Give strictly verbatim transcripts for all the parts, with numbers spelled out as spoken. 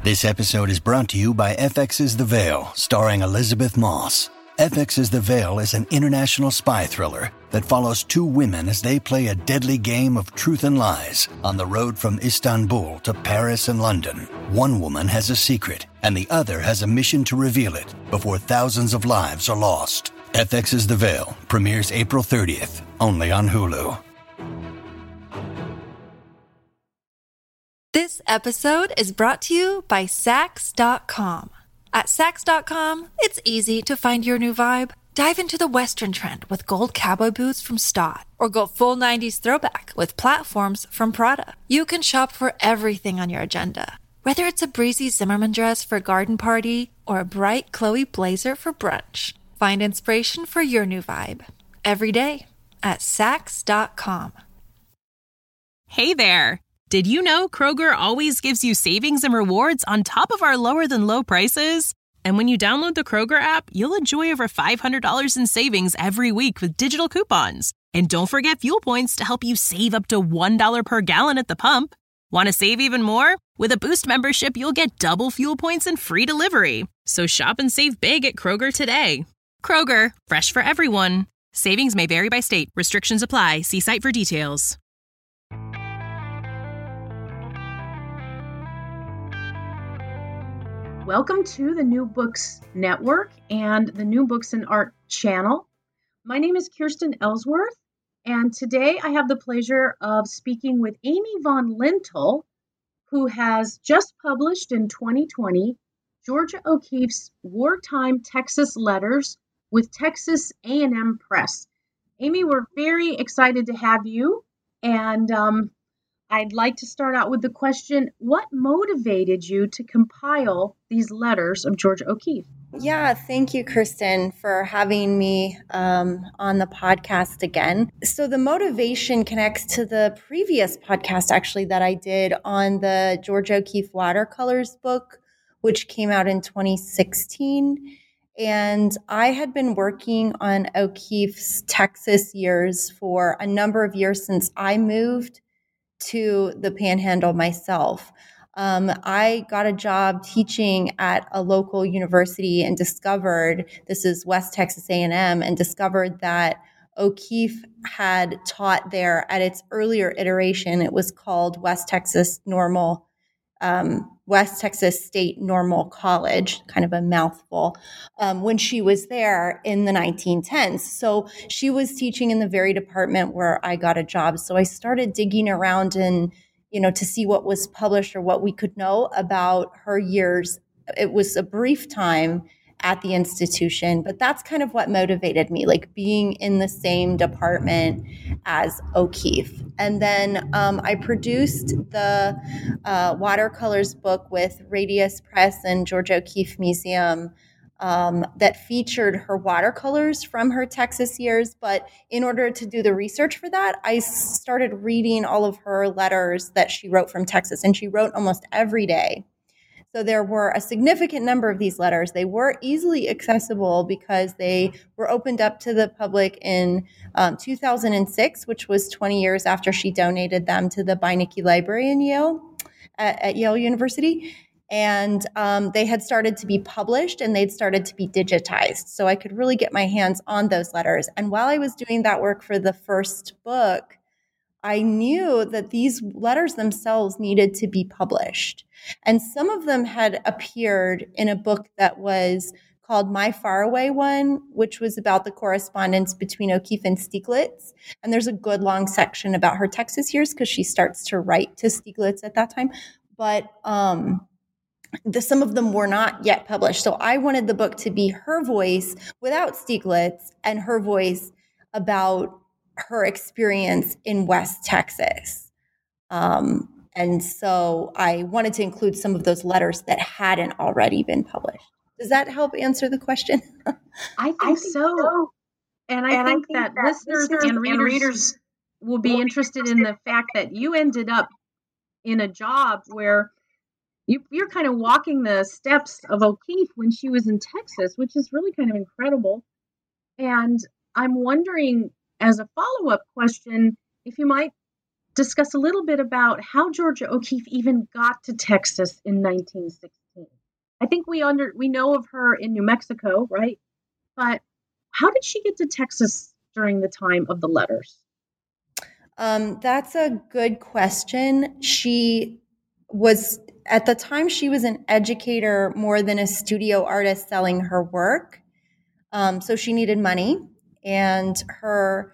This episode is brought to you by F X's The Veil, starring Elizabeth Moss. F X's The Veil is an international spy thriller that follows two women as they play a deadly game of truth and lies on the road from Istanbul to Paris and London. One woman has a secret, and the other has a mission to reveal it before thousands of lives are lost. F X's The Veil premieres April thirtieth, only on Hulu. This episode is brought to you by Sax dot com. At Sax dot com, it's easy to find your new vibe. Dive into the Western trend with gold cowboy boots from Stott, or go full nineties throwback with platforms from Prada. You can shop for everything on your agenda, whether it's a breezy Zimmermann dress for a garden party or a bright Chloe blazer for brunch. Find inspiration for your new vibe every day at Sax dot com. Hey there! Did you know Kroger always gives you savings and rewards on top of our lower-than-low prices? And when you download the Kroger app, you'll enjoy over five hundred dollars in savings every week with digital coupons. And don't forget fuel points to help you save up to one dollar per gallon at the pump. Want to save even more? With a Boost membership, you'll get double fuel points and free delivery. So shop and save big at Kroger today. Kroger, fresh for everyone. Savings may vary by state. Restrictions apply. See site for details. Welcome to the New Books Network and the New Books and Art channel. My name is Kirsten Ellsworth, and today I have the pleasure of speaking with Amy von Lintel, who has just published in twenty twenty Georgia O'Keeffe's Wartime Texas Letters with Texas A and M Press. Amy, we're very excited to have you, and um, I'd like to start out with the question, what motivated you to compile these letters of Georgia O'Keeffe? Yeah, thank you, Kirsten, for having me um, on the podcast again. So the motivation connects to the previous podcast, actually, that I did on the Georgia O'Keeffe watercolors book, which came out in twenty sixteen. And I had been working on O'Keeffe's Texas years for a number of years since I moved to the Panhandle myself. Um, I got a job teaching at a local university and discovered, this is West Texas A and M, and discovered that O'Keeffe had taught there at its earlier iteration. It was called West Texas Normal, um, West Texas State Normal College, kind of a mouthful, um, when she was there in the nineteen tens. So she was teaching in the very department where I got a job. So I started digging around and, you know, to see what was published or what we could know about her years. It was a brief time at the institution, but that's kind of what motivated me, like being in the same department as O'Keeffe. And then um, I produced the uh, watercolors book with Radius Press and Georgia O'Keeffe Museum um, that featured her watercolors from her Texas years. But in order to do the research for that, I started reading all of her letters that she wrote from Texas, and she wrote almost every day. So there were a significant number of these letters. They were easily accessible because they were opened up to the public in um, two thousand six, which was twenty years after she donated them to the Beinecke Library in Yale, at, at Yale University. And um, they had started to be published and they'd started to be digitized. So I could really get my hands on those letters. And while I was doing that work for the first book, I knew that these letters themselves needed to be published. And some of them had appeared in a book that was called My Faraway One, which was about the correspondence between O'Keeffe and Stieglitz. And there's a good long section about her Texas years because she starts to write to Stieglitz at that time. But um, the, some of them were not yet published. So I wanted the book to be her voice without Stieglitz and her voice about her experience in West Texas. Um, and so I wanted to include some of those letters that hadn't already been published. Does that help answer the question? I think, I think so. so. And I and think, I think that, that listeners, listeners and, readers and readers will be interested in the fact that you ended up in a job where you, you're kind of walking the steps of O'Keeffe when she was in Texas, which is really kind of incredible. And I'm wondering, as a follow-up question, if you might discuss a little bit about how Georgia O'Keeffe even got to Texas in nineteen sixteen. I think we under we know of her in New Mexico, right? But how did she get to Texas during the time of the letters? Um, that's a good question. She was, at the time, she was an educator more than a studio artist selling her work. Um, so she needed money, and her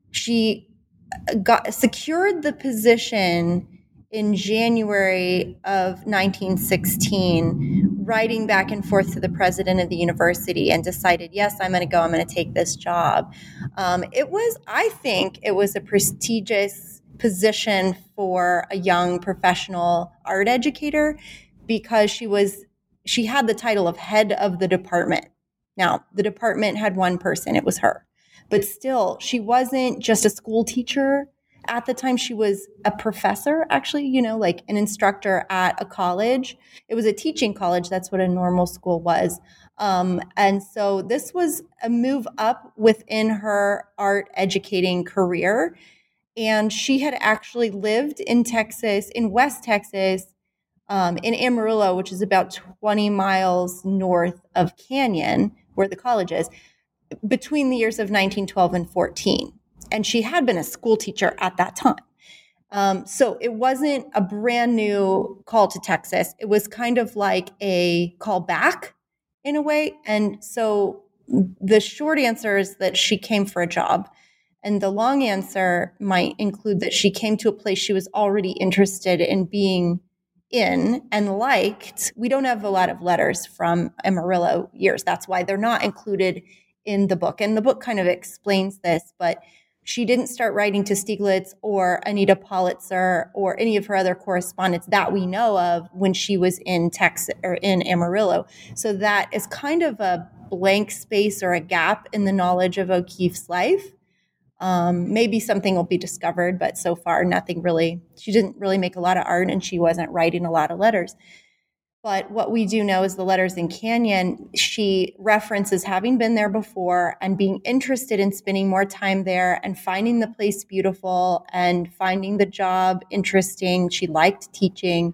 she got secured the position in January of nineteen sixteen, writing back and forth to the president of the university, and decided, yes, I'm going to go, I'm going to take this job. Um, it was, I think it was a prestigious position for a young professional art educator, because she was, she had the title of head of the department. Now, the department had one person, it was her. But still, she wasn't just a school teacher. At the time, she was a professor, actually, you know, like an instructor at a college. It was a teaching college. That's what a normal school was. Um, and so this was a move up within her art educating career. And she had actually lived in Texas, in West Texas, um, in Amarillo, which is about twenty miles north of Canyon, where the college is, between the years of nineteen twelve and fourteen. And she had been a school teacher at that time. Um, so it wasn't a brand new call to Texas. It was kind of like a call back in a way. And so the short answer is that she came for a job. And the long answer might include that she came to a place she was already interested in being in and liked. We don't have a lot of letters from Amarillo years. That's why they're not included in the book. And the book kind of explains this, but she didn't start writing to Stieglitz or Anita Politzer or any of her other correspondents that we know of when she was in Texas or in Amarillo. So that is kind of a blank space or a gap in the knowledge of O'Keeffe's life. Um, maybe something will be discovered, but so far nothing really. She didn't really make a lot of art, and she wasn't writing a lot of letters. But what we do know is the letters in Canyon, she references having been there before and being interested in spending more time there and finding the place beautiful and finding the job interesting. She liked teaching.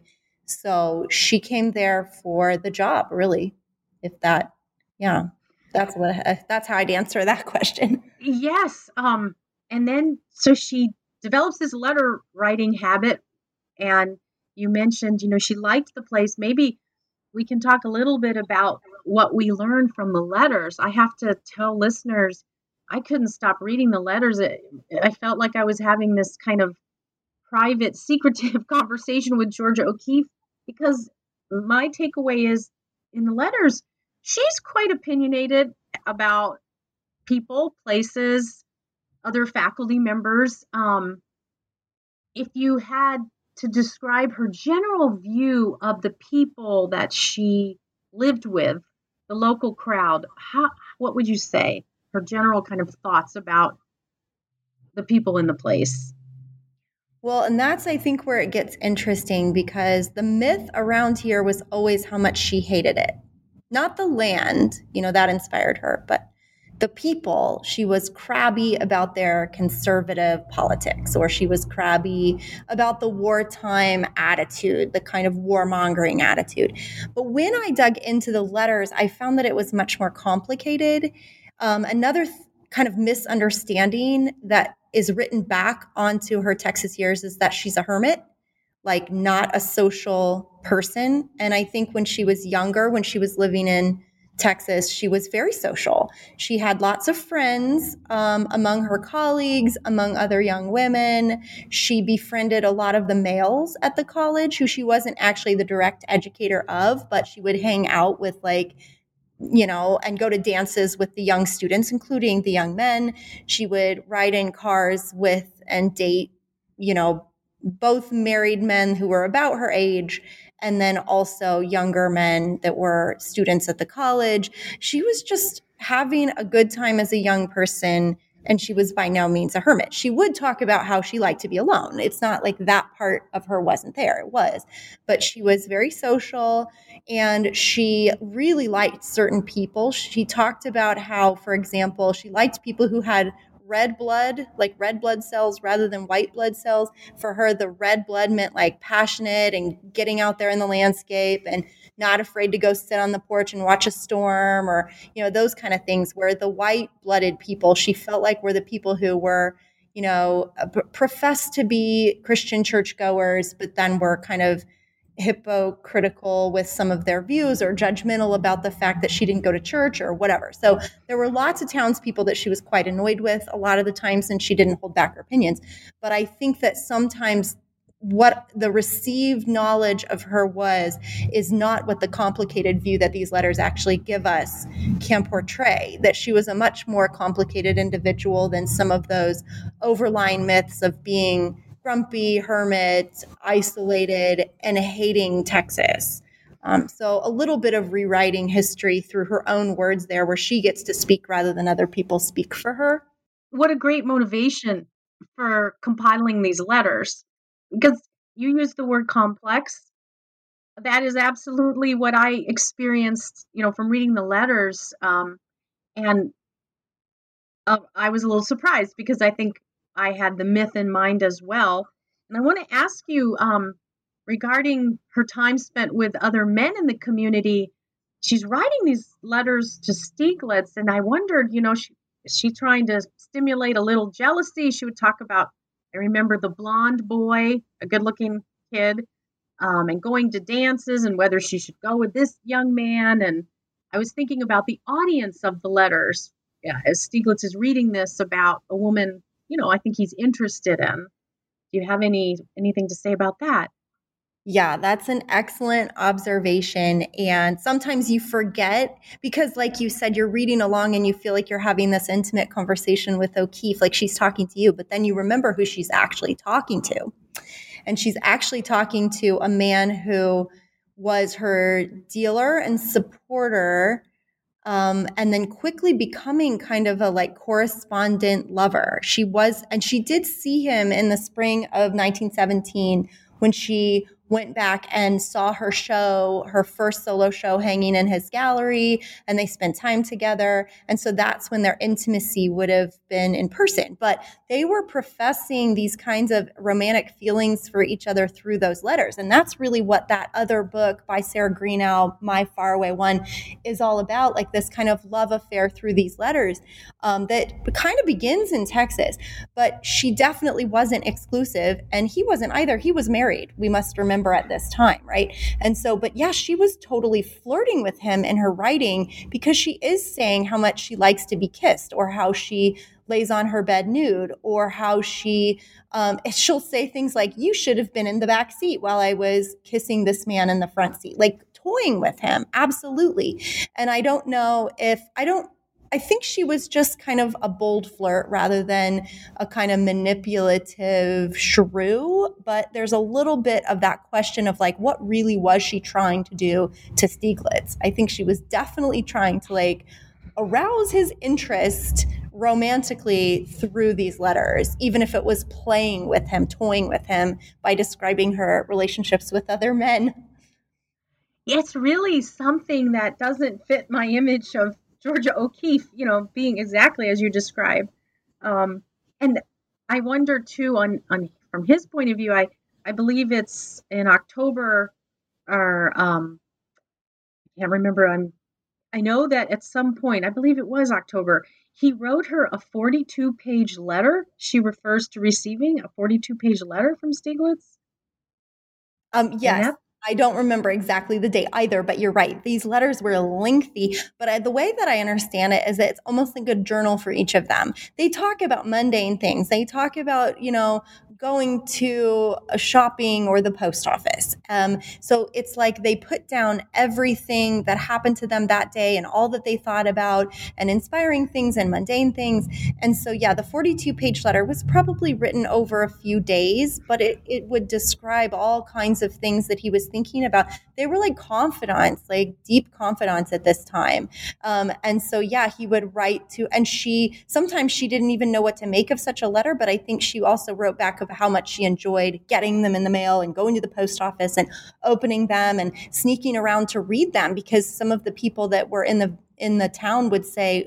So she came there for the job, really, if that, yeah. That's what. That's how I'd answer that question. Yes. Um, and then, so she develops this letter writing habit. And you mentioned, you know, she liked the place. Maybe we can talk a little bit about what we learned from the letters. I have to tell listeners, I couldn't stop reading the letters. It, I felt like I was having this kind of private, secretive conversation with Georgia O'Keeffe, because my takeaway is in the letters, she's quite opinionated about people, places, other faculty members. Um, if you had to describe her general view of the people that she lived with, the local crowd, how, what would you say? Her general kind of thoughts about the people in the place? Well, and that's, I think, where it gets interesting, because the myth around here was always how much she hated it. Not the land, you know, that inspired her, but the people. She was crabby about their conservative politics, or she was crabby about the wartime attitude, the kind of warmongering attitude. But when I dug into the letters, I found that it was much more complicated. Um, another th- kind of misunderstanding that is written back onto her Texas years is that she's a hermit, like not a social person. And I think when she was younger, when she was living in Texas, she was very social. She had lots of friends um, among her colleagues, among other young women. She befriended a lot of the males at the college who she wasn't actually the direct educator of, but she would hang out with, like, you know, and go to dances with the young students, including the young men. She would ride in cars with and date, you know, both married men who were about her age, and then also younger men that were students at the college. She was just having a good time as a young person, and she was by no means a hermit. She would talk about how she liked to be alone. It's not like that part of her wasn't there. It was. But she was very social, and she really liked certain people. She talked about how, for example, she liked people who had red blood, like red blood cells rather than white blood cells. For her, the red blood meant like passionate and getting out there in the landscape and not afraid to go sit on the porch and watch a storm, or, you know, those kind of things, where the white blooded people, she felt like, were the people who were, you know, professed to be Christian churchgoers, but then were kind of hypocritical with some of their views or judgmental about the fact that she didn't go to church or whatever. So there were lots of townspeople that she was quite annoyed with a lot of the times, and she didn't hold back her opinions. But I think that sometimes what the received knowledge of her was is not what the complicated view that these letters actually give us can portray, that she was a much more complicated individual than some of those overlying myths of being grumpy, hermit, isolated, and hating Texas. Um, so a little bit of rewriting history through her own words there, where she gets to speak rather than other people speak for her. What a great motivation for compiling these letters, because you use the word complex. That is absolutely what I experienced, you know, from reading the letters. Um, and uh, I was a little surprised because I think I had the myth in mind as well. And I want to ask you um, regarding her time spent with other men in the community. She's writing these letters to Stieglitz, and I wondered, you know, she, is she trying to stimulate a little jealousy? She would talk about, I remember the blonde boy, a good-looking kid, um, and going to dances and whether she should go with this young man. And I was thinking about the audience of the letters. Yeah, as Stieglitz is reading this about a woman, you know, I think he's interested in. Do you have any anything to say about that? Yeah, that's an excellent observation. And sometimes you forget because, like you said, you're reading along and you feel like you're having this intimate conversation with O'Keeffe, like she's talking to you, but then you remember who she's actually talking to. And she's actually talking to a man who was her dealer and supporter, Um, and then quickly becoming kind of a like correspondent lover. She was, and she did see him in the spring of nineteen seventeen when she went back and saw her show, her first solo show hanging in his gallery, and they spent time together. And so that's when their intimacy would have been in person. But they were professing these kinds of romantic feelings for each other through those letters. And that's really what that other book by Sarah Greenow, My Faraway One, is all about, like this kind of love affair through these letters um, that kind of begins in Texas. But she definitely wasn't exclusive, and he wasn't either. He was married, we must remember, at this time, right? And so, but yeah, she was totally flirting with him in her writing because she is saying how much she likes to be kissed, or how she lays on her bed nude, or how she, um, she'll say things like, you should have been in the back seat while I was kissing this man in the front seat, like toying with him. Absolutely. And I don't know if, I don't, I think she was just kind of a bold flirt rather than a kind of manipulative shrew. But there's a little bit of that question of like, what really was she trying to do to Stieglitz? I think she was definitely trying to like arouse his interest romantically through these letters, even if it was playing with him, toying with him by describing her relationships with other men. It's really something that doesn't fit my image of Georgia O'Keeffe, you know, being exactly as you describe. Um, and I wonder too, on, on from his point of view, I, I believe it's in October, or um, I can't remember. I'm, I know that at some point, I believe it was October, he wrote her a forty-two page letter. She refers to receiving a forty-two page letter from Stieglitz. Um, yes. I don't remember exactly the date either, but you're right. These letters were lengthy, but I, the way that I understand it is that it's almost like a journal for each of them. They talk about mundane things. They talk about, you know, going to a shopping or the post office. Um, so it's like they put down everything that happened to them that day and all that they thought about, and inspiring things and mundane things. And so, yeah, the forty-two page letter was probably written over a few days, but it, it would describe all kinds of things that he was thinking about. They were like confidants, like deep confidants at this time. Um, and so, yeah, he would write to, and she, sometimes she didn't even know what to make of such a letter, but I think she also wrote back about how much she enjoyed getting them in the mail and going to the post office and opening them and sneaking around to read them, because some of the people that were in the in the town would say,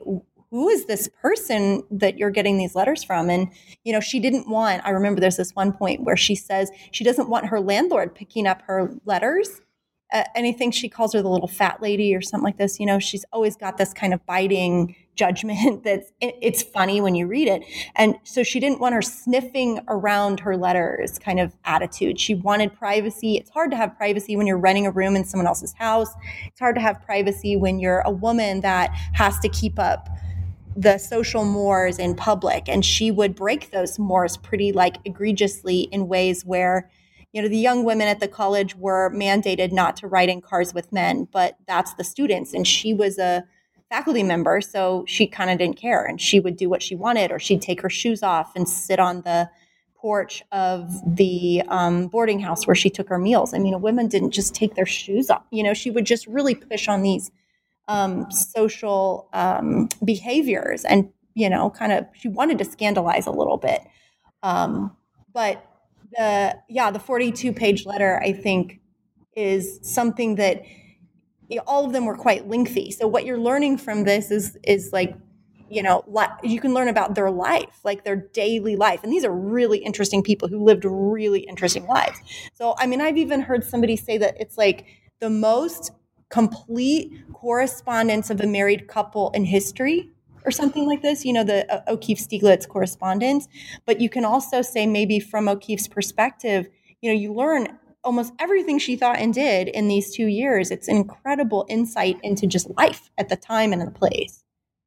who is this person that you're getting these letters from? And, you know, she didn't want, I remember there's this one point where she says she doesn't want her landlord picking up her letters. Uh, anything she calls her the little fat lady or something like this, you know, she's always got this kind of biting judgment that's, it, it's funny when you read it. And so she didn't want her sniffing around her letters kind of attitude. She wanted privacy. It's hard to have privacy when you're renting a room in someone else's house. It's hard to have privacy when you're a woman that has to keep up the social mores in public. And she would break those mores pretty like egregiously in ways where, you know, the young women at the college were mandated not to ride in cars with men, but that's the students. And she was a faculty member, so she kind of didn't care. And she would do what she wanted, or she'd take her shoes off and sit on the porch of the um, boarding house where she took her meals. I mean, women didn't just take their shoes off. You know, she would just really push on these um, social um, behaviors. And, you know, kind of, she wanted to scandalize a little bit. Um, but The yeah, the forty-two page letter, I think, is something that, you know, all of them were quite lengthy. So what you're learning from this is is like, you know, li- you can learn about their life, like their daily life. And these are really interesting people who lived really interesting lives. So, I mean, I've even heard somebody say that it's like the most complete correspondence of a married couple in history, or something like this, you know, the uh, O'Keefe-Stiglitz correspondence. But you can also say maybe from O'Keefe's perspective, you know, you learn almost everything she thought and did in these two years. It's an incredible insight into just life at the time and in the place.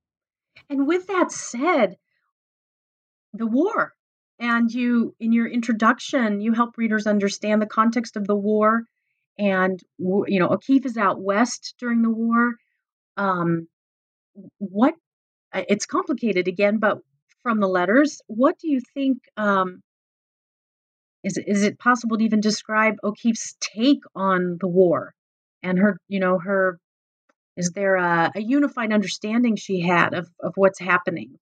And with that said, the war, and you, in your introduction, you help readers understand the context of the war. And, you know, O'Keefe is out west during the war. Um, what It's complicated again, but from the letters, what do you think, um, is, is it possible to even describe O'Keefe's take on the war and her, you know, her, is there a, a unified understanding she had of, of what's happening?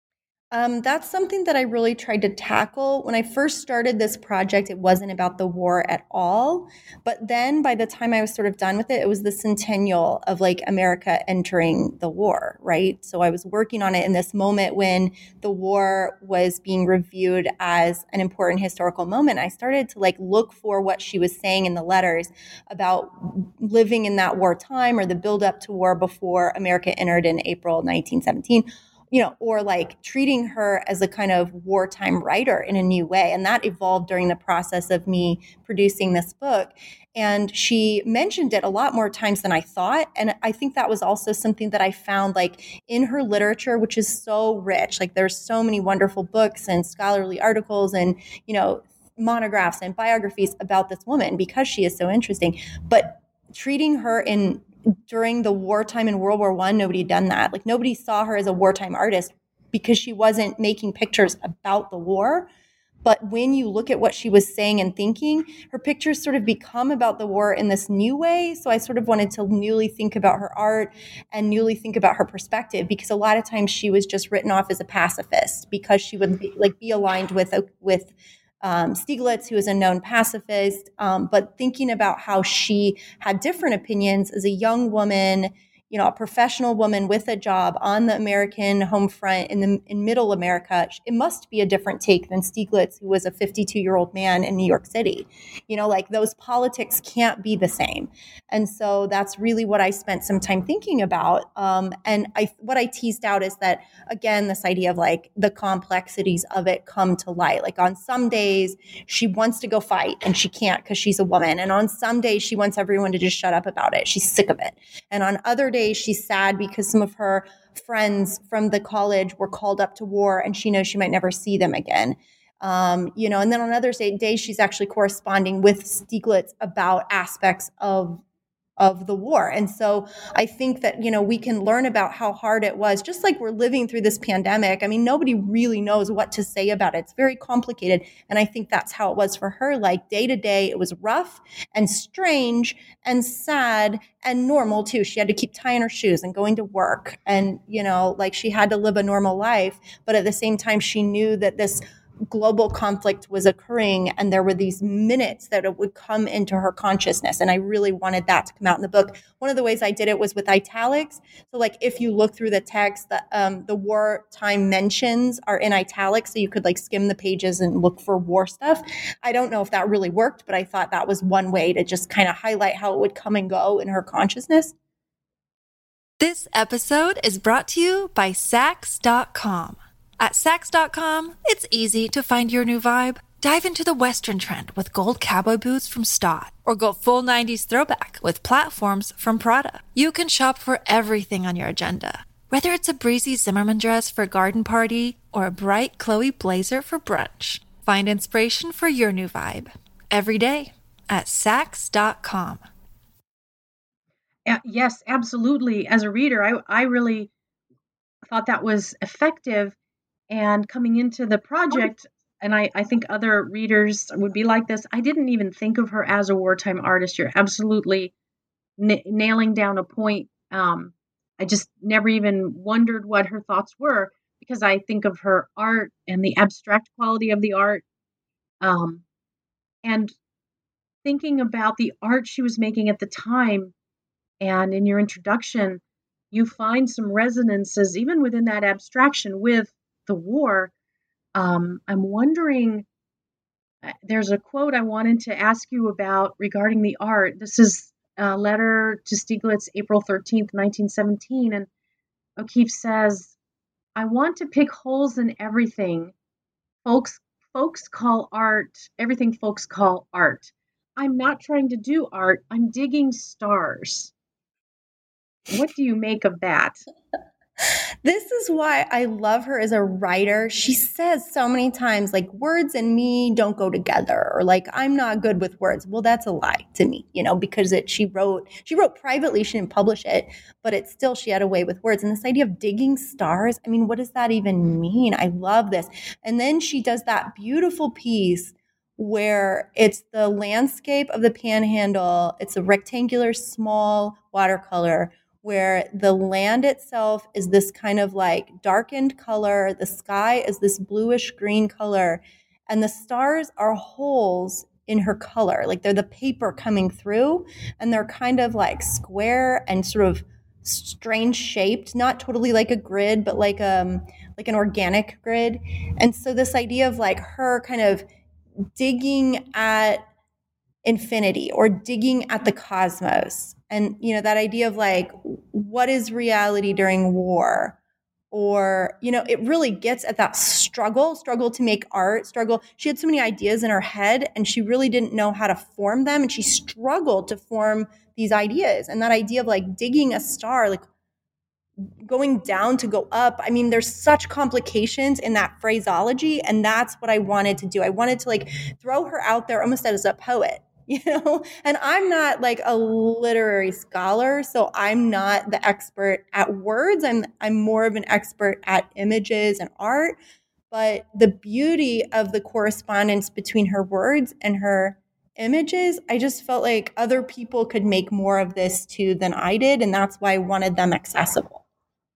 Um, that's something that I really tried to tackle. When I first started this project, it wasn't about the war at all. But then by the time I was sort of done with it, it was the centennial of like America entering the war, right? So I was working on it in this moment when the war was being reviewed as an important historical moment. I started to like look for what she was saying in the letters about living in that wartime or the buildup to war before America entered in April nineteen seventeen. You know, or like treating her as a kind of wartime writer in a new way. And that evolved during the process of me producing this book. And she mentioned it a lot more times than I thought. And I think that was also something that I found like in her literature, which is so rich. Like there's so many wonderful books and scholarly articles and, you know, monographs and biographies about this woman because she is so interesting. But treating her in during the wartime in World War One, nobody had done that. Like nobody saw her as a wartime artist because she wasn't making pictures about the war. But when you look at what she was saying and thinking, her pictures sort of become about the war in this new way. So I sort of wanted to newly think about her art and newly think about her perspective, because a lot of times she was just written off as a pacifist because she would be, like be aligned with with Um, Stiglitz, who is a known pacifist, um, but thinking about how she had different opinions as a young woman, you know, a professional woman with a job on the American home front in the in middle America, it must be a different take than Stiglitz, who was a fifty-two-year-old man in New York City. You know, like those politics can't be the same. And so that's really what I spent some time thinking about. Um, and I, what I teased out is that, again, this idea of like the complexities of it come to light. Like on some days she wants to go fight and she can't because she's a woman. And on some days she wants everyone to just shut up about it. She's sick of it. And on other days she's sad because some of her friends from the college were called up to war and she knows she might never see them again. Um, you know, and then on other days she's actually corresponding with Stiglitz about aspects of of the war. And so I think that, you know, we can learn about how hard it was, just like we're living through this pandemic. I mean, nobody really knows what to say about it. It's very complicated. And I think that's how it was for her. Like day to day, it was rough and strange and sad and normal too. She had to keep tying her shoes and going to work. And, you know, like she had to live a normal life. But at the same time, she knew that this global conflict was occurring, and there were these minutes that it would come into her consciousness. And I really wanted that to come out in the book. One of the ways I did it was with italics. So like if you look through the text, the, um, the wartime mentions are in italics, so you could like skim the pages and look for war stuff. I don't know if that really worked, but I thought that was one way to just kind of highlight how it would come and go in her consciousness. This episode is brought to you by Saks dot com. At Saks dot com, it's easy to find your new vibe. Dive into the Western trend with gold cowboy boots from Stott, or go full nineties throwback with platforms from Prada. You can shop for everything on your agenda, whether it's a breezy Zimmermann dress for a garden party or a bright Chloe blazer for brunch. Find inspiration for your new vibe every day at Saks dot com. Uh, yes, absolutely. As a reader, I, I really thought that was effective. And coming into the project, and I, I think other readers would be like this, I didn't even think of her as a wartime artist. You're absolutely n- nailing down a point. Um, I just never even wondered what her thoughts were, because I think of her art and the abstract quality of the art. Um, and thinking about the art she was making at the time, and in your introduction, you find some resonances, even within that abstraction, with the war. Um, I'm wondering, there's a quote I wanted to ask you about regarding the art. This is a letter to Stieglitz, April thirteenth, nineteen seventeen. And O'Keeffe says, I want to pick holes in everything. Folks, folks call art, everything folks call art. I'm not trying to do art. I'm digging stars. What do you make of that? This is why I love her as a writer. She says so many times, like, words and me don't go together, or like, I'm not good with words. Well, that's a lie to me, you know, because it, she wrote, she wrote privately, she didn't publish it, but it's still, she had a way with words. And this idea of digging stars, I mean, what does that even mean? I love this. And then she does that beautiful piece where it's the landscape of the Panhandle. It's a rectangular, small watercolor, where the land itself is this kind of like darkened color. The sky is this bluish green color, and the stars are holes in her color. Like they're the paper coming through, and they're kind of like square and sort of strange shaped, not totally like a grid, but like um like an organic grid. And so this idea of like her kind of digging at infinity or digging at the cosmos. And, you know, that idea of like, what is reality during war? Or, you know, it really gets at that struggle, struggle to make art, struggle. She had so many ideas in her head and she really didn't know how to form them. And she struggled to form these ideas. And that idea of like digging a star, like going down to go up. I mean, there's such complications in that phraseology. And that's what I wanted to do. I wanted to like throw her out there almost as a poet. You know, and I'm not like a literary scholar, so I'm not the expert at words. I'm I'm more of an expert at images and art. But the beauty of the correspondence between her words and her images, I just felt like other people could make more of this too than I did, and that's why I wanted them accessible.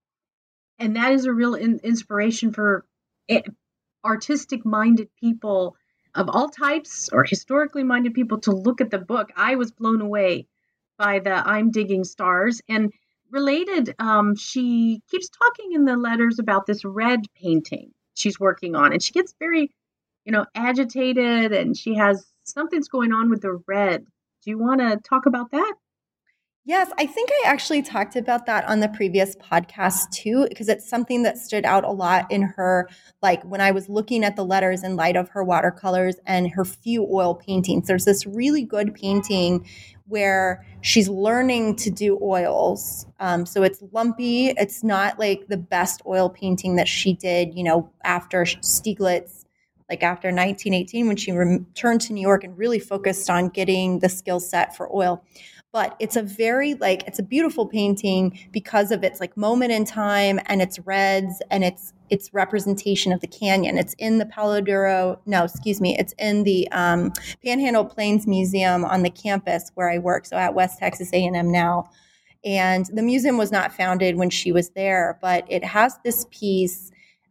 And that is a real in- inspiration for it, artistic-minded people of all types or historically minded people to look at the book. I was blown away by the I'm Digging Stars. And related, um, she keeps talking in the letters about this red painting she's working on. And she gets very, you know, agitated, and she has something's going on with the red. Do you want to talk about that? Yes, I think I actually talked about that on the previous podcast too, because it's something that stood out a lot in her, like when I was looking at the letters in light of her watercolors and her few oil paintings. There's this really good painting where she's learning to do oils. Um, so it's lumpy. It's not like the best oil painting that she did, you know, after Stieglitz, like after nineteen eighteen, when she returned to New York and really focused on getting the skill set for oil. But it's a very like, it's a beautiful painting because of its like moment in time and its reds and its its representation of the canyon. It's in the Palo Duro, no, excuse me, it's in the um, Panhandle Plains Museum on the campus where I work, so at West Texas A and M now. And the museum was not founded when she was there, but it has this piece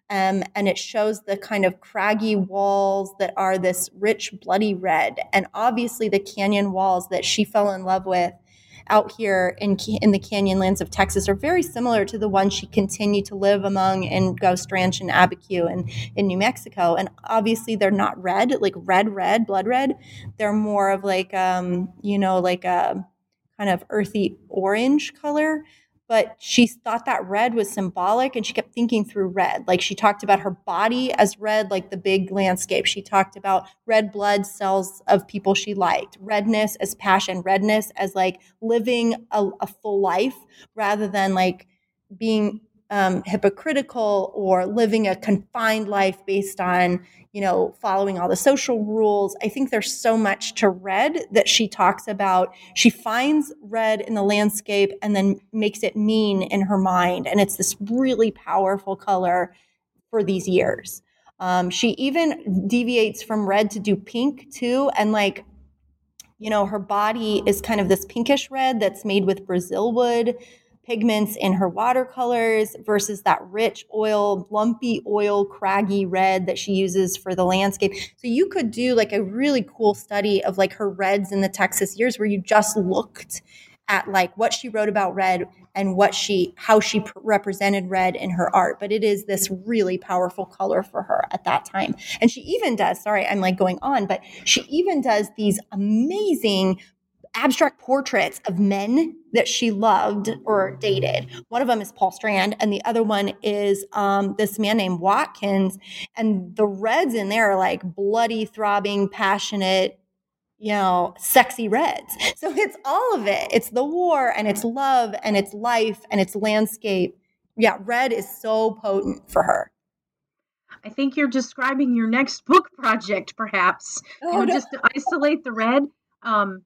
Um, and it shows the kind of craggy walls that are this rich, bloody red. And obviously the canyon walls that she fell in love with out here in in the canyon lands of Texas are very similar to the ones she continued to live among in Ghost Ranch and Abiquiu and in New Mexico. And obviously they're not red, like red, red, blood red. They're more of like, um, you know, like a kind of earthy orange color. But she thought that red was symbolic, and she kept thinking through red. Like she talked about her body as red, like the big landscape. She talked about red blood cells of people she liked, redness as passion, redness as like living a, a full life rather than like being um, hypocritical or living a confined life based on, you know, following all the social rules. I think there's so much to red that she talks about. She finds red in the landscape and then makes it mean in her mind. And it's this really powerful color for these years. Um, she even deviates from red to do pink too. And like, you know, her body is kind of this pinkish red that's made with Brazil wood pigments in her watercolors versus that rich oil, lumpy oil, craggy red that she uses for the landscape. So you could do like a really cool study of like her reds in the Texas years where you just looked at like what she wrote about red and what she, how she represented red in her art. But it is this really powerful color for her at that time. And she even does, sorry, I'm like going on, but she even does these amazing abstract portraits of men that she loved or dated. One of them is Paul Strand, and the other one is um, this man named Watkins. And the reds in there are like bloody, throbbing, passionate, you know, sexy reds. So it's all of it. It's the war and it's love and it's life and it's landscape. Yeah, red is so potent for her. I think you're describing your next book project, perhaps. Oh, you know, no. just to isolate the red. Um,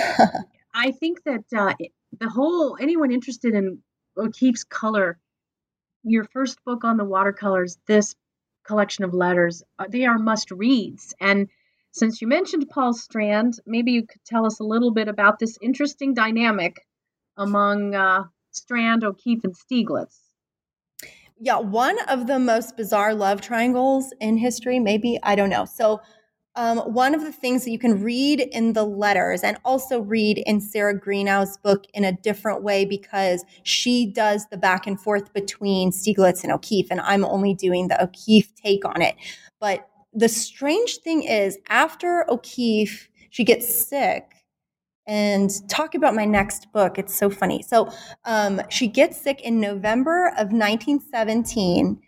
I think that uh, the whole, anyone interested in O'Keeffe's color, your first book on the watercolors, this collection of letters, uh, they are must reads. And since you mentioned Paul Strand, maybe you could tell us a little bit about this interesting dynamic among uh, Strand, O'Keeffe, and Stieglitz. Yeah, one of the most bizarre love triangles in history, maybe, I don't know. So um, one of the things that you can read in the letters and also read in Sarah Greenow's book in a different way because she does the back and forth between Stieglitz and O'Keeffe, and I'm only doing the O'Keeffe take on it. But the strange thing is, after O'Keeffe, she gets sick, and talk about my next book. It's so funny. So um, she gets sick in November of nineteen seventeen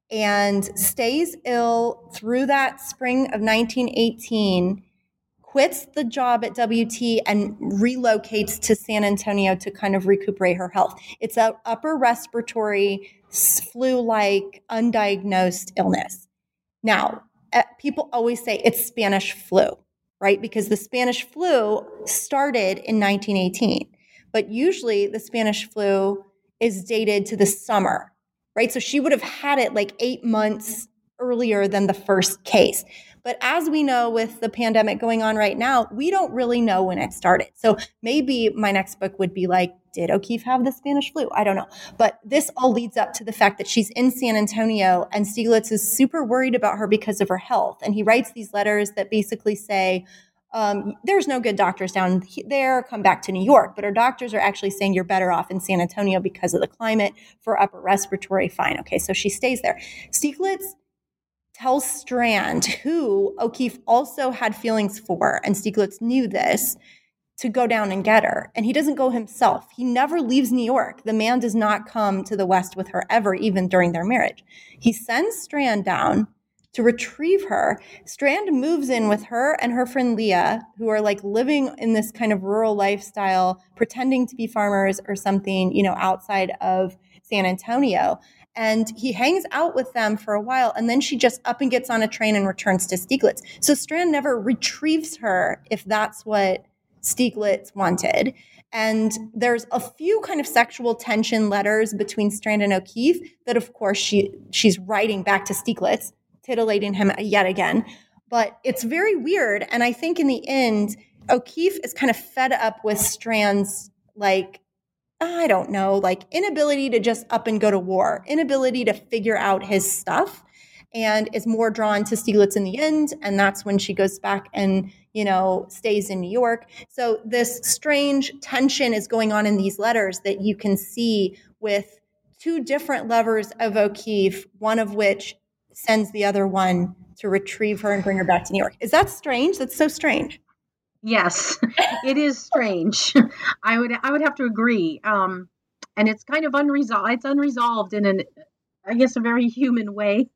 and stays ill through that spring of nineteen eighteen, quits the job at W T and relocates to San Antonio to kind of recuperate her health. It's an upper respiratory, flu-like, undiagnosed illness. Now, people always say it's Spanish flu, right? Because the Spanish flu started in nineteen eighteen, but usually the Spanish flu is dated to the summer, right? So she would have had it like eight months earlier than the first case. But as we know with the pandemic going on right now, we don't really know when it started. So maybe my next book would be like, did O'Keeffe have the Spanish flu? I don't know. But this all leads up to the fact that she's in San Antonio and Stieglitz is super worried about her because of her health. And he writes these letters that basically say, um, there's no good doctors down there, come back to New York. But our doctors are actually saying you're better off in San Antonio because of the climate for upper respiratory. Fine. Okay, so she stays there. Stieglitz tells Strand, who O'Keeffe also had feelings for, and Stieglitz knew this, to go down and get her. And he doesn't go himself. He never leaves New York. The man does not come to the West with her ever, even during their marriage. He sends Strand down to retrieve her. Strand moves in with her and her friend Leah, who are like living in this kind of rural lifestyle, pretending to be farmers or something, you know, outside of San Antonio. And he hangs out with them for a while, and then she just up and gets on a train and returns to Stieglitz. So Strand never retrieves her, if that's what Stieglitz wanted. And there's a few kind of sexual tension letters between Strand and O'Keeffe that, of course, she she's writing back to Stieglitz, titillating him yet again. But it's very weird. And I think in the end, O'Keeffe is kind of fed up with Strand's like I don't know, like inability to just up and go to war, inability to figure out his stuff, and is more drawn to Stieglitz in the end. And that's when she goes back and, you know, stays in New York. So this strange tension is going on in these letters that you can see with two different lovers of O'Keeffe, one of which sends the other one to retrieve her and bring her back to New York. Is that strange? That's so strange. Yes, it is strange. I would I would have to agree. Um, and it's kind of unresolved. It's unresolved in an, I guess, a very human way.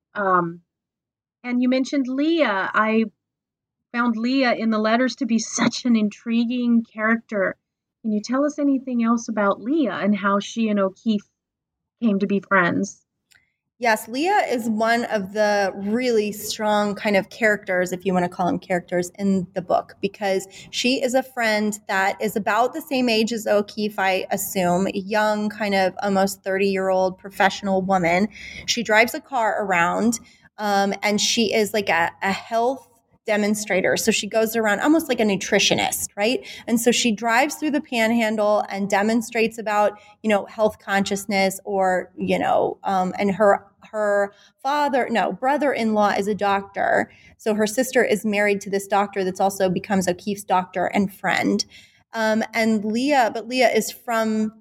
Um, and you mentioned Leah. I found Leah in the letters to be such an intriguing character. Can you tell us anything else about Leah and how she and O'Keeffe came to be friends? Yes, Leah is one of the really strong kind of characters, if you want to call them characters, in the book, because she is a friend that is about the same age as O'Keeffe, I assume, a young, kind of almost thirty-year-old professional woman. She drives a car around, um, and she is like a, a health demonstrator. So she goes around almost like a nutritionist, right? And so she drives through the Panhandle and demonstrates about, you know, health consciousness, or, you know, um, and her her father, no, brother-in-law is a doctor. So her sister is married to this doctor that's also becomes O'Keeffe's doctor and friend. Um, and Leah, but Leah is from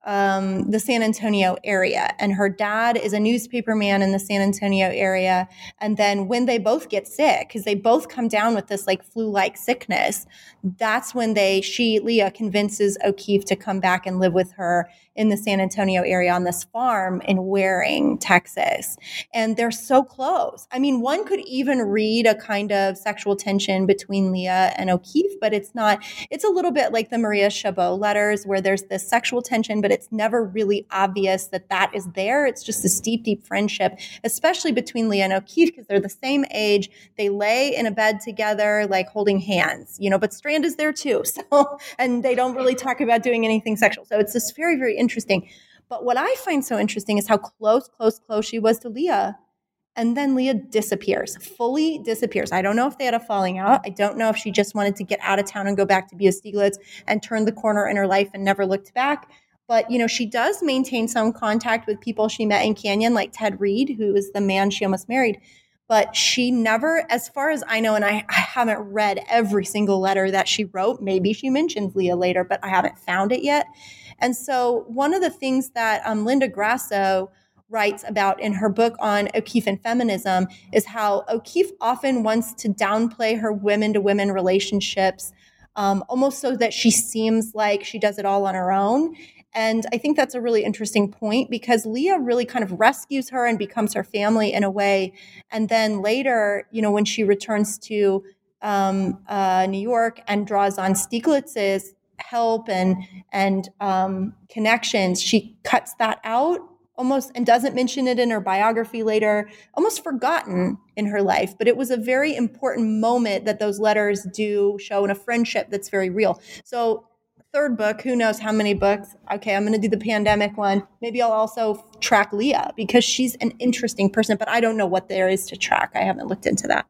um, the San Antonio area, and her dad is a newspaper man in the San Antonio area. And then when they both get sick, because they both come down with this like flu-like sickness, that's when they, she, Leah, convinces O'Keeffe to come back and live with her in the San Antonio area on this farm in Waring, Texas. And they're so close. I mean, one could even read a kind of sexual tension between Leah and O'Keeffe, but it's not, it's a little bit like the Maria Chabot letters, where there's this sexual tension, but it's never really obvious that that is there. It's just this deep, deep friendship, especially between Leah and O'Keeffe, because they're the same age. They lay in a bed together, like holding hands, you know, but Strand is there too. So, and they don't really talk about doing anything sexual. So it's this very, very interesting. But what I find so interesting is how close, close, close she was to Leah. And then Leah disappears, fully disappears. I don't know if they had a falling out. I don't know if she just wanted to get out of town and go back to be a Stieglitz and turn the corner in her life and never looked back. But, you know, she does maintain some contact with people she met in Canyon, like Ted Reed, who is the man she almost married. But she never, as far as I know, and I, I haven't read every single letter that she wrote. Maybe she mentions Leah later, but I haven't found it yet. And so one of the things that um, Linda Grasso writes about in her book on O'Keeffe and feminism is how O'Keeffe often wants to downplay her women-to-women relationships, um, almost so that she seems like she does it all on her own. And I think that's a really interesting point, because Leah really kind of rescues her and becomes her family in a way. And then later, you know, when she returns to um, uh, New York and draws on Stieglitz's help and and um, connections, she cuts that out almost and doesn't mention it in her biography later, almost forgotten in her life. But it was a very important moment that those letters do show in a friendship that's very real. So third book, who knows how many books. Okay, I'm going to do the pandemic one. Maybe I'll also track Leah, because she's an interesting person, but I don't know what there is to track. I haven't looked into that.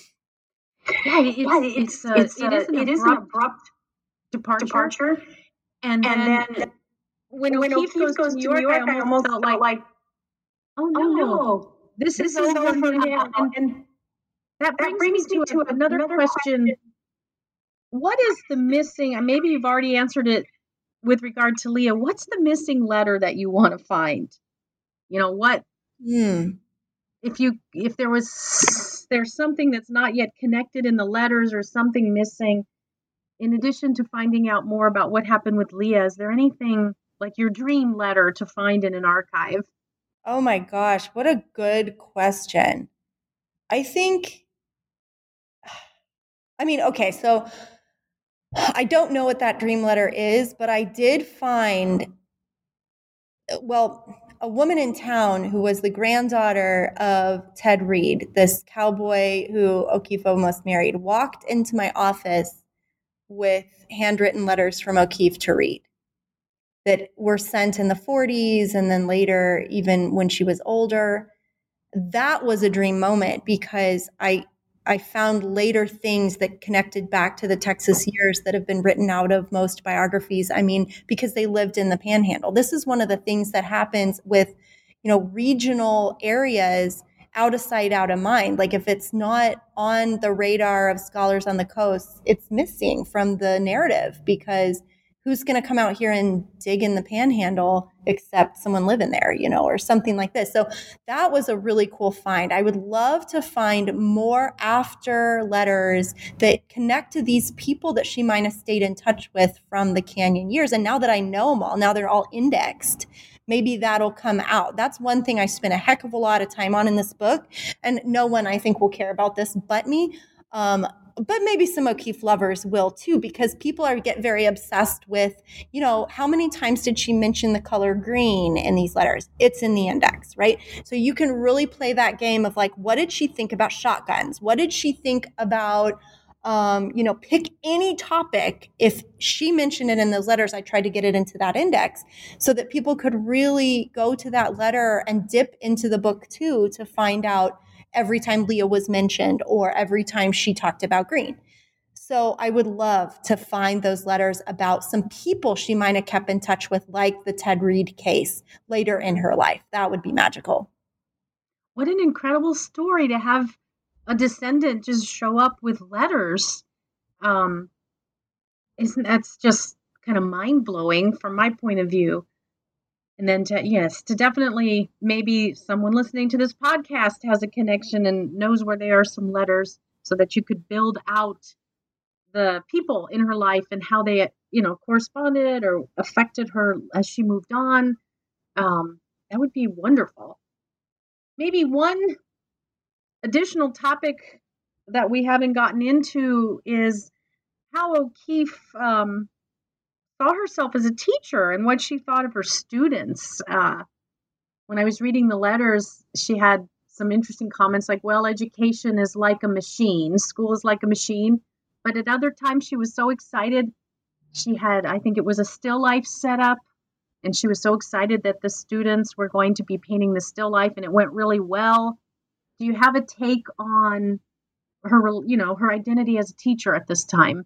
Yeah, it's, yeah, it's, uh, it's, uh, it is an it abrupt, is an abrupt departure. departure. And, and then, then when, when O'Keeffe goes, goes to New York, York I, almost I almost felt like, like oh no, oh, no. this, this is is over over now. now. And, and that brings, that brings me to, to another, another question. question. What is the missing, maybe you've already answered it with regard to Leah, what's the missing letter that you want to find? You know, what, Hmm. if you, if there was, there's something that's not yet connected in the letters or something missing, in addition to finding out more about what happened with Leah, is there anything like your dream letter to find in an archive? Oh my gosh, what a good question. I think, I mean, okay, so I don't know what that dream letter is, but I did find, well, a woman in town who was the granddaughter of Ted Reed, this cowboy who O'Keeffe almost married, walked into my office with handwritten letters from O'Keeffe to read that were sent in the forties and then later, even when she was older. That was a dream moment, because I I found later things that connected back to the Texas years that have been written out of most biographies. I mean, because they lived in the Panhandle. This is one of the things that happens with, you know, regional areas, out of sight, out of mind. Like if it's not on the radar of scholars on the coast, it's missing from the narrative, because who's going to come out here and dig in the Panhandle except someone living there, you know, or something like this. So that was a really cool find. I would love to find more after letters that connect to these people that she might have stayed in touch with from the Canyon years. And now that I know them all, now they're all indexed, maybe that'll come out. That's one thing I spent a heck of a lot of time on in this book. And no one, I think, will care about this but me. Um, but maybe some O'Keeffe lovers will too, because people are get very obsessed with, you know, how many times did she mention the color green in these letters? It's in the index, right? So you can really play that game of like, what did she think about shotguns? What did she think about, um, you know, pick any topic. If she mentioned it in those letters, I tried to get it into that index so that people could really go to that letter and dip into the book too, to find out every time Leah was mentioned or every time she talked about green. So I would love to find those letters about some people she might have kept in touch with, like the Ted Reed case later in her life. That would be magical. What an incredible story to have a descendant just show up with letters. Um, isn't that's just kind of mind-blowing from my point of view. And then to, yes, to definitely, maybe someone listening to this podcast has a connection and knows where there are some letters so that you could build out the people in her life and how they, you know, corresponded or affected her as she moved on. Um, that would be wonderful. Maybe one additional topic that we haven't gotten into is how O'Keeffe um, saw herself as a teacher and what she thought of her students. Uh, when I was reading the letters, she had some interesting comments like, well, education is like a machine. School is like a machine. But at other times, she was so excited. She had, I think it was a still life set up. And she was so excited that the students were going to be painting the still life, and it went really well. Do you have a take on her, you know, her identity as a teacher at this time?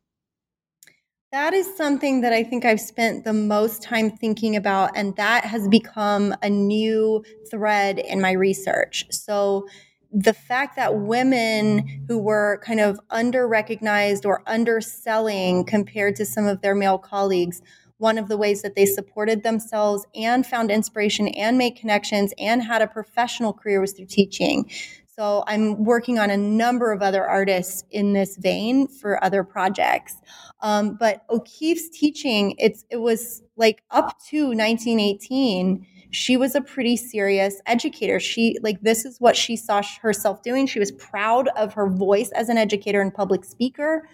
That is something that I think I've spent the most time thinking about, and that has become a new thread in my research. So the fact that women who were kind of under-recognized or underselling compared to some of their male colleagues, one of the ways that they supported themselves and found inspiration and made connections and had a professional career was through teaching. So I'm working on a number of other artists in this vein for other projects. Um, but O'Keeffe's teaching, it's it was like up to nineteen eighteen, she was a pretty serious educator. She like this is what she saw herself doing. She was proud of her voice as an educator and public speaker.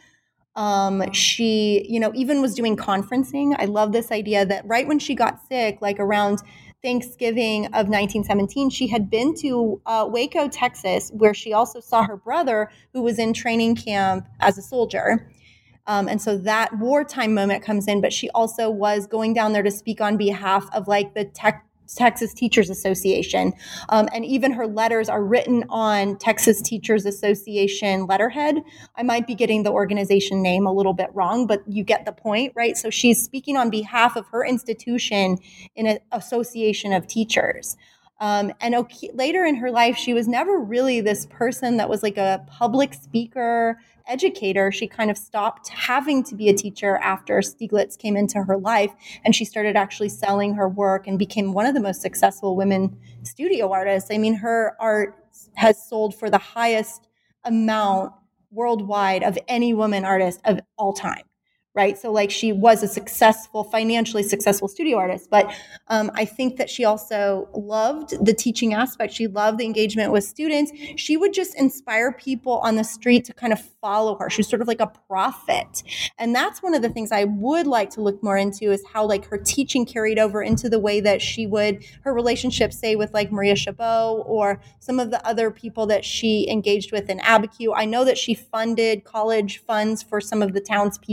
Um, she, you know, even was doing conferencing. I love this idea that right when she got sick, like around Thanksgiving of nineteen seventeen, she had been to uh, Waco, Texas, where she also saw her brother who was in training camp as a soldier. Um, and so that wartime moment comes in, but she also was going down there to speak on behalf of like the tech Texas Teachers Association. Um, and even her letters are written on Texas Teachers Association letterhead. I might be getting the organization name a little bit wrong, but you get the point, right? So she's speaking on behalf of her institution in an association of teachers. Um, and okay, later in her life, she was never really this person that was like a public speaker, educator. She kind of stopped having to be a teacher after Stieglitz came into her life, and she started actually selling her work and became one of the most successful women studio artists. I mean, her art has sold for the highest amount worldwide of any woman artist of all time. Right. So like she was a successful, financially successful studio artist. But um, I think that she also loved the teaching aspect. She loved the engagement with students. She would just inspire people on the street to kind of follow her. She was sort of like a prophet. And that's one of the things I would like to look more into is how like her teaching carried over into the way that she would, her relationship, say, with like Maria Chabot or some of the other people that she engaged with in Abiquiu. I know that she funded college funds for some of the townspeople.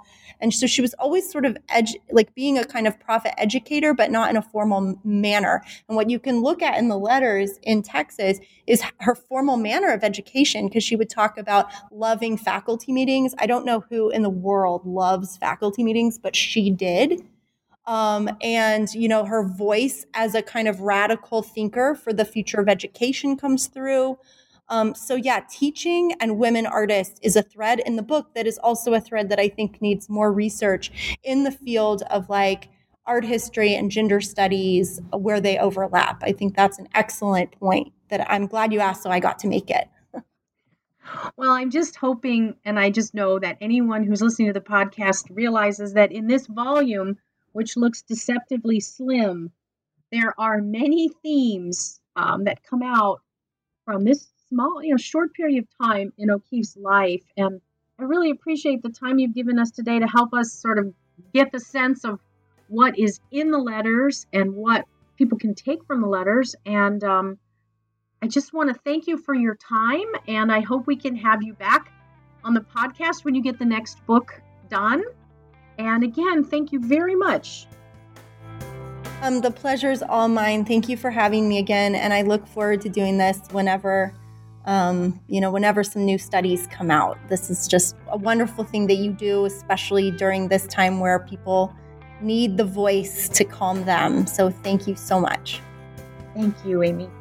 And so she was always sort of edu- like being a kind of prophet educator, but not in a formal manner. And what you can look at in the letters in Texas is her formal manner of education, because she would talk about loving faculty meetings. I don't know who in the world loves faculty meetings, but she did. Um, and, you know, her voice as a kind of radical thinker for the future of education comes through. Um, so yeah, teaching and women artists is a thread in the book that is also a thread that I think needs more research in the field of like art history and gender studies where they overlap. I think that's an excellent point that I'm glad you asked, so I got to make it. Well, I'm just hoping, and I just know that anyone who's listening to the podcast realizes that in this volume, which looks deceptively slim, there are many themes um, that come out from this small, you know, short period of time in O'Keeffe's life. And I really appreciate the time you've given us today to help us sort of get the sense of what is in the letters and what people can take from the letters. And um, I just want to thank you for your time. And I hope we can have you back on the podcast when you get the next book done. And again, thank you very much. Um, the pleasure is all mine. Thank you for having me again. And I look forward to doing this whenever, um, you know, whenever some new studies come out. This is just a wonderful thing that you do, especially during this time where people need the voice to calm them. So thank you so much. Thank you, Amy.